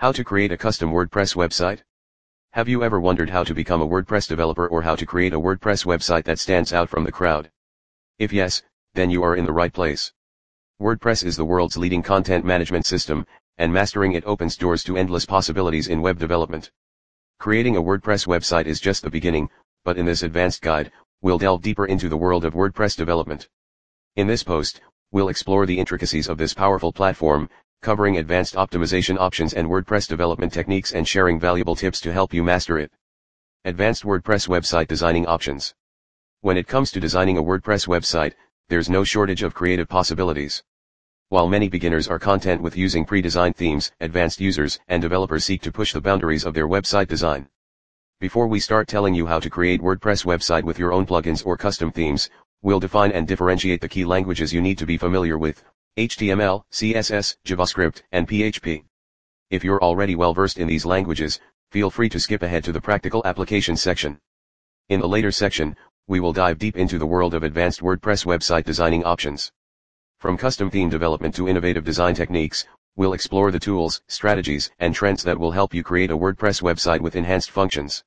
How to create a custom WordPress website? Have you ever wondered how to become a WordPress developer or how to create a WordPress website that stands out from the crowd? If yes, then you are in the right place. WordPress is the world's leading content management system, and mastering it opens doors to endless possibilities in web development. Creating a WordPress website is just the beginning, but in this advanced guide, we'll delve deeper into the world of WordPress development. In this post, we'll explore the intricacies of this powerful platform, covering advanced optimization options and WordPress development techniques and sharing valuable tips to help you master it. Advanced WordPress website designing options. When it comes to designing a WordPress website, there's no shortage of creative possibilities. While many beginners are content with using pre-designed themes, advanced users and developers seek to push the boundaries of their website design. Before we start telling you how to create WordPress website with your own plugins or custom themes, we'll define and differentiate the key languages you need to be familiar with: HTML, CSS, JavaScript, and PHP. If you're already well versed in these languages, feel free to skip ahead to the practical application section. In the later section, we will dive deep into the world of advanced WordPress website designing options. From custom theme development to innovative design techniques, we'll explore the tools, strategies, and trends that will help you create a WordPress website with enhanced functions.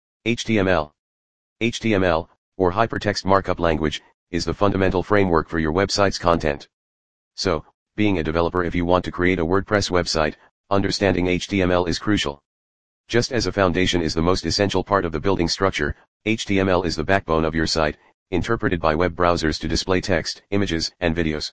HTML. HTML, or Hypertext Markup Language, is the fundamental framework for your website's content. So, being a developer, if you want to create a WordPress website, understanding HTML is crucial. Just as a foundation is the most essential part of the building structure, HTML is the backbone of your site, interpreted by web browsers to display text, images, and videos.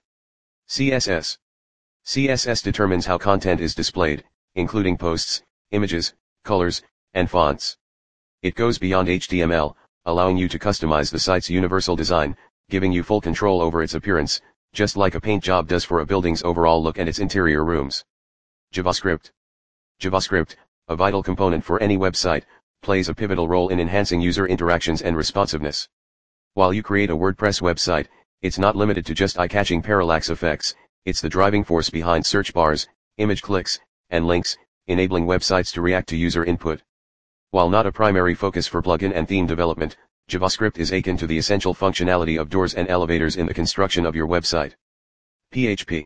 CSS. CSS determines how content is displayed, including posts, images, colors, and fonts. It goes beyond HTML, allowing you to customize the site's universal design, giving you full control over its appearance, just like a paint job does for a building's overall look and its interior rooms. JavaScript. JavaScript, a vital component for any website, plays a pivotal role in enhancing user interactions and responsiveness. While you create a WordPress website, it's not limited to just eye-catching parallax effects, it's the driving force behind search bars, image clicks, and links, enabling websites to react to user input. While not a primary focus for plugin and theme development, JavaScript is akin to the essential functionality of doors and elevators in the construction of your website. PHP.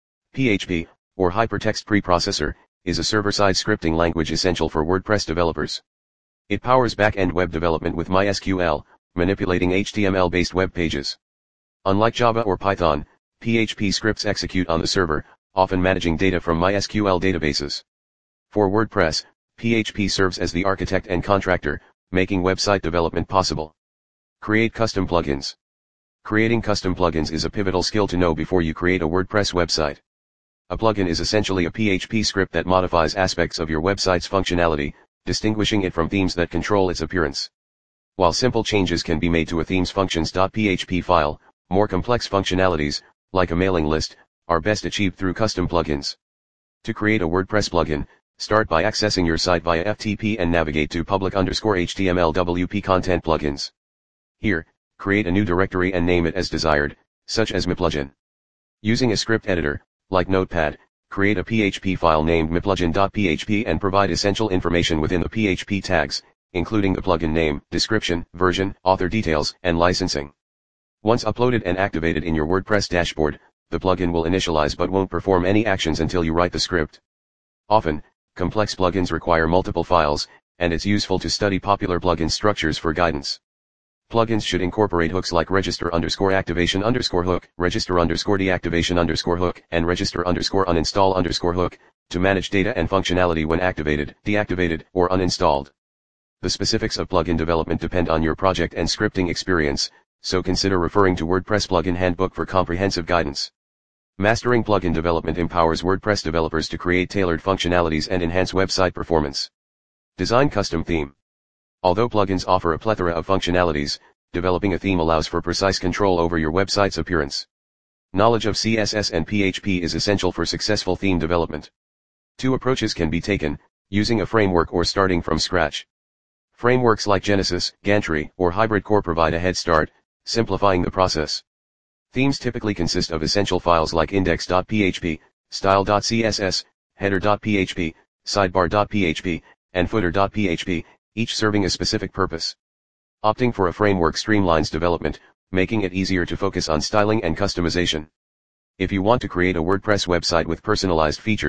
PHP, or Hypertext Preprocessor, is a server-side scripting language essential for WordPress developers. It powers back-end web development with MySQL, manipulating HTML-based web pages. Unlike Java or Python, PHP scripts execute on the server, often managing data from MySQL databases. For WordPress, PHP serves as the architect and contractor, making website development possible. Create custom plugins. Creating custom plugins is a pivotal skill to know before you create a WordPress website. A plugin is essentially a PHP script that modifies aspects of your website's functionality, distinguishing it from themes that control its appearance. While simple changes can be made to a theme's functions.php file, more complex functionalities, like a mailing list, are best achieved through custom plugins. To create a WordPress plugin, start by accessing your site via FTP and navigate to public_HTML WP content plugins. Here, create a new directory and name it as desired, such as myplugin. Using a script editor, like Notepad, create a PHP file named myplugin.php and provide essential information within the PHP tags, including the plugin name, description, version, author details, and licensing. Once uploaded and activated in your WordPress dashboard, the plugin will initialize but won't perform any actions until you write the script. Often, complex plugins require multiple files, and it's useful to study popular plugin structures for guidance. Plugins should incorporate hooks like register_activation_hook, register_deactivation_hook, and register_uninstall_hook, to manage data and functionality when activated, deactivated, or uninstalled. The specifics of plugin development depend on your project and scripting experience, so consider referring to WordPress Plugin Handbook for comprehensive guidance. Mastering plugin development empowers WordPress developers to create tailored functionalities and enhance website performance. Design custom theme. Although plugins offer a plethora of functionalities, developing a theme allows for precise control over your website's appearance. Knowledge of CSS and PHP is essential for successful theme development. Two approaches can be taken, using a framework or starting from scratch. Frameworks like Genesis, Gantry, or Hybrid Core provide a head start, simplifying the process. Themes typically consist of essential files like index.php, style.css, header.php, sidebar.php, and footer.php, each serving a specific purpose. Opting for a framework streamlines development, making it easier to focus on styling and customization. If you want to create a WordPress website with personalized features,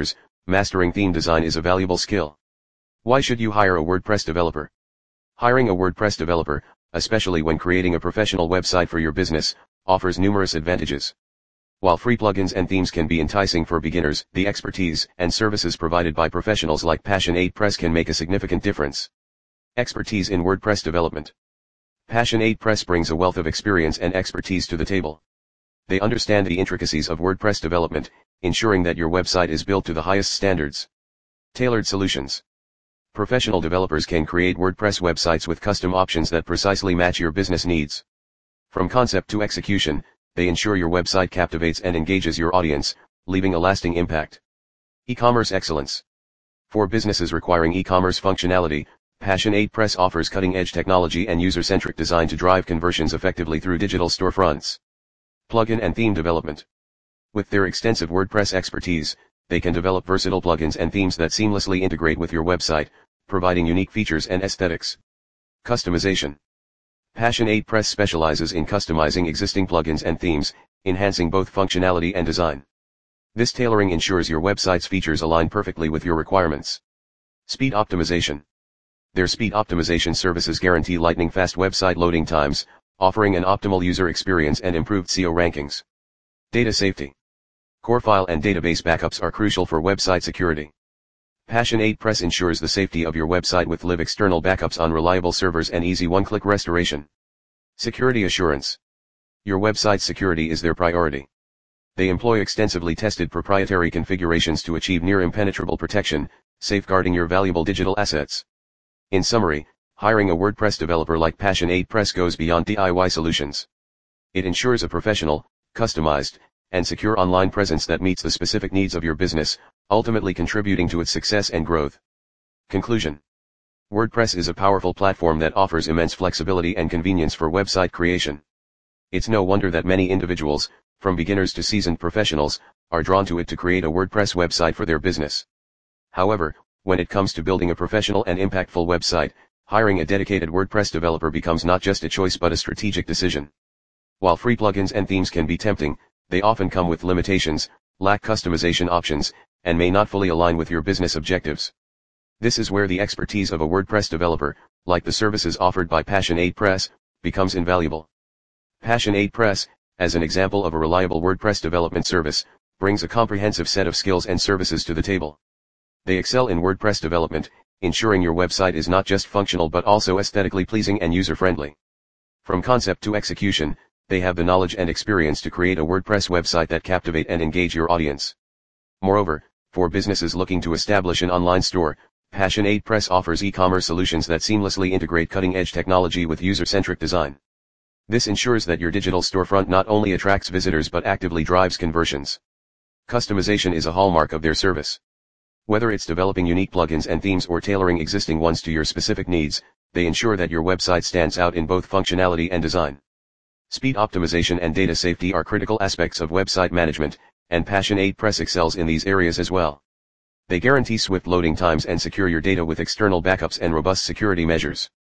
Mastering theme design is a valuable skill. Why should you hire a WordPress developer? Hiring a WordPress developer, especially when creating a professional website for your business, offers numerous advantages. While free plugins and themes can be enticing for beginners, the expertise and services provided by professionals like Passion8Press can make a significant difference. Expertise in WordPress development. Passion8Press brings a wealth of experience and expertise to the table. They understand the intricacies of WordPress development, ensuring that your website is built to the highest standards. Tailored solutions. Professional developers can create WordPress websites with custom options that precisely match your business needs. From concept to execution, they ensure your website captivates and engages your audience, leaving a lasting impact. E-commerce excellence. For businesses requiring e-commerce functionality, Passion8Press offers cutting-edge technology and user-centric design to drive conversions effectively through digital storefronts. Plugin and theme development. With their extensive WordPress expertise, they can develop versatile plugins and themes that seamlessly integrate with your website, providing unique features and aesthetics. Customization. Passion8Press specializes in customizing existing plugins and themes, enhancing both functionality and design. This tailoring ensures your website's features align perfectly with your requirements. Speed optimization. Their speed optimization services guarantee lightning-fast website loading times, offering an optimal user experience and improved SEO rankings. Data safety. Core file and database backups are crucial for website security. Passion8Press ensures the safety of your website with live external backups on reliable servers and easy one-click restoration. Security assurance. Your website's security is their priority. They employ extensively tested proprietary configurations to achieve near impenetrable protection, safeguarding your valuable digital assets. In summary, hiring a WordPress developer like Passion8Press goes beyond DIY solutions. It ensures a professional, customized, and secure online presence that meets the specific needs of your business, ultimately contributing to its success and growth. Conclusion. WordPress is a powerful platform that offers immense flexibility and convenience for website creation. It's no wonder that many individuals, from beginners to seasoned professionals, are drawn to it to create a WordPress website for their business. However, when it comes to building a professional and impactful website, hiring a dedicated WordPress developer becomes not just a choice but a strategic decision. While free plugins and themes can be tempting, they often come with limitations, lack customization options, and may not fully align with your business objectives. This is where the expertise of a WordPress developer, like the services offered by Passion8Press, becomes invaluable. Passion8Press, as an example of a reliable WordPress development service, brings a comprehensive set of skills and services to the table. They excel in WordPress development, ensuring your website is not just functional but also aesthetically pleasing and user-friendly. From concept to execution, they have the knowledge and experience to create a WordPress website that captivate and engage your audience. Moreover, for businesses looking to establish an online store, Passion8Press offers e-commerce solutions that seamlessly integrate cutting-edge technology with user-centric design. This ensures that your digital storefront not only attracts visitors but actively drives conversions. Customization is a hallmark of their service. Whether it's developing unique plugins and themes or tailoring existing ones to your specific needs, they ensure that your website stands out in both functionality and design. Speed optimization and data safety are critical aspects of website management, and Passion8Press excels in these areas as well. They guarantee swift loading times and secure your data with external backups and robust security measures.